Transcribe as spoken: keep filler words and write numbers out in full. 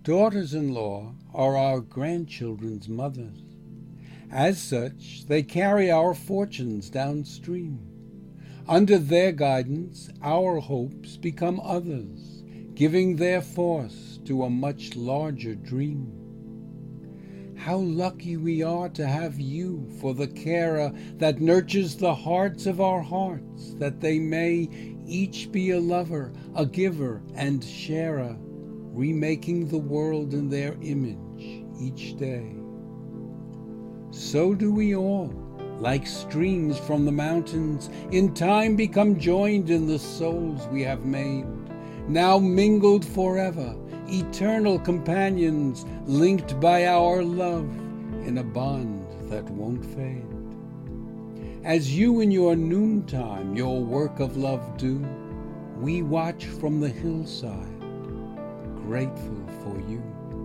Daughters-in-law are our grandchildren's mothers. As such, they carry our fortunes downstream. Under their guidance, our hopes become others, giving their force to a much larger dream. How lucky we are to have you for the carer that nurtures the hearts of our hearts, that they may each be a lover, a giver, and sharer, remaking the world in their image each day. So do we all, like streams from the mountains, in time become joined in the souls we have made, now mingled forever, eternal companions, linked by our love in a bond that won't fade. As you in your noontime your work of love do, we watch from the hillside, grateful for you.